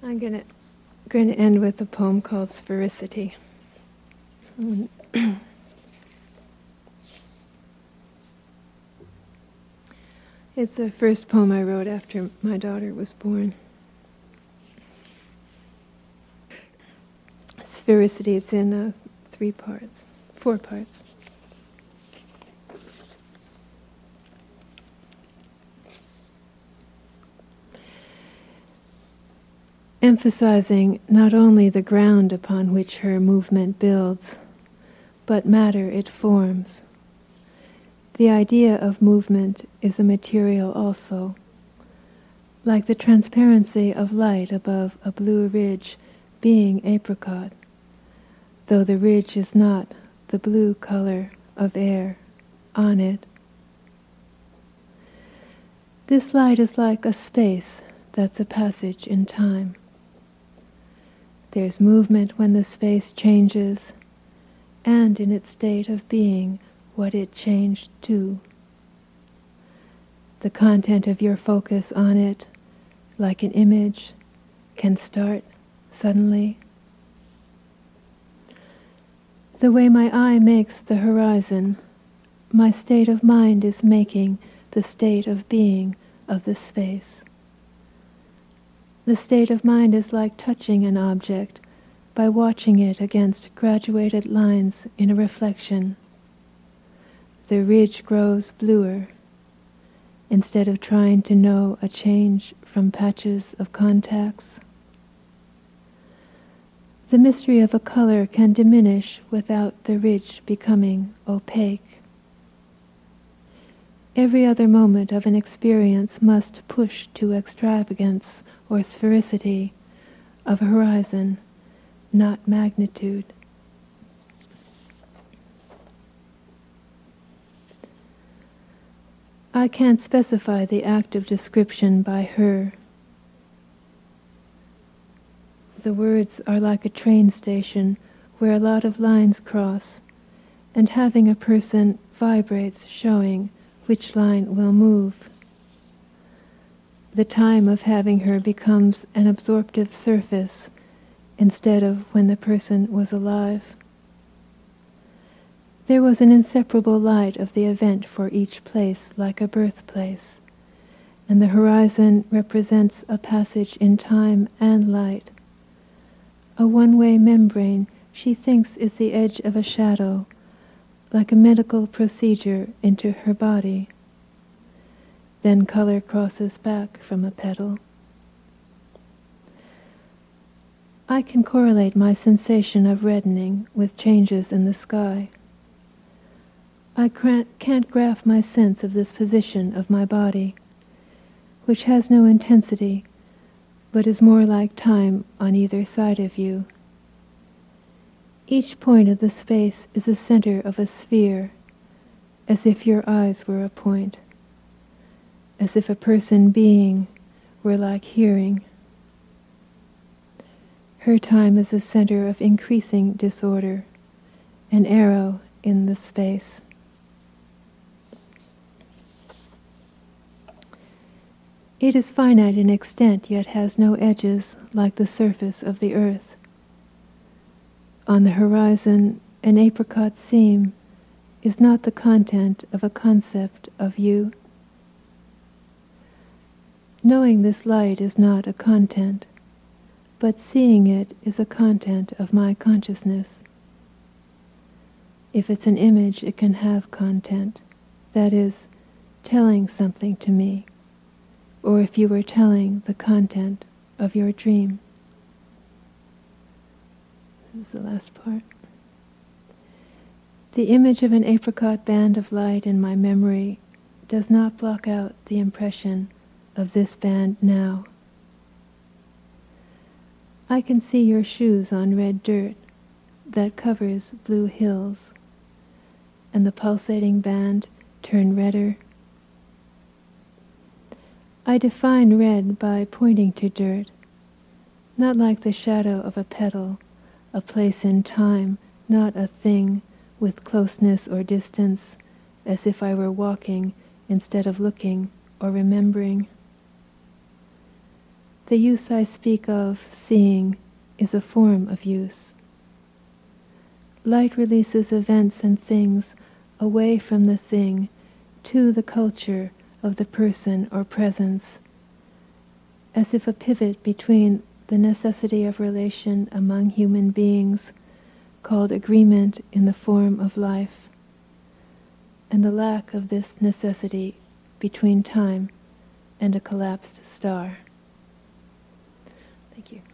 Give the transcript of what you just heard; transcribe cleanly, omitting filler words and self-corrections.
I'm going to end with a poem called Sphericity. It's the first poem I wrote after my daughter was born. Sphericity, it's in 4 parts. Emphasizing not only the ground upon which her movement builds, but matter it forms. The idea of movement is a material also, like the transparency of light above a blue ridge being apricot, though the ridge is not the blue color of air on it. This light is like a space that's a passage in time. There's movement when the space changes, and in its state of being what it changed to. The content of your focus on it, like an image, can start suddenly. The way my eye makes the horizon, my state of mind is making the state of being of the space. The state of mind is like touching an object by watching it against graduated lines in a reflection. The ridge grows bluer, instead of trying to know a change from patches of contacts. The mystery of a color can diminish without the ridge becoming opaque. Every other moment of an experience must push to extravagance or sphericity of horizon, not magnitude. I can't specify the act of description by her. The words are like a train station where a lot of lines cross, and having a person vibrates showing which line will move. The time of having her becomes an absorptive surface instead of when the person was alive. There was an inseparable light of the event for each place like a birthplace, and the horizon represents a passage in time and light. A one-way membrane she thinks is the edge of a shadow, like a medical procedure into her body. Then color crosses back from a petal. I can correlate my sensation of reddening with changes in the sky. I can't graph my sense of this position of my body, which has no intensity, but is more like time on either side of you. Each point of the space is the center of a sphere, as if your eyes were a point, as if a person being were like hearing. Her time is the center of increasing disorder, an arrow in the space. It is finite in extent, yet has no edges like the surface of the earth. On the horizon, an apricot seam is not the content of a concept of you. Knowing this light is not a content, but seeing it is a content of my consciousness. If it's an image, it can have content, that is, telling something to me, or if you were telling the content of your dream. This is the last part. The image of an apricot band of light in my memory does not block out the impression of this band now. I can see your shoes on red dirt that covers blue hills, and the pulsating band turn redder. I define red by pointing to dirt, not like the shadow of a petal, a place in time, not a thing with closeness or distance, as if I were walking instead of looking or remembering. The use I speak of, seeing, is a form of use. Light releases events and things away from the thing to the culture of the person or presence, as if a pivot between the necessity of relation among human beings, called agreement in the form of life, and the lack of this necessity between time and a collapsed star. Thank you.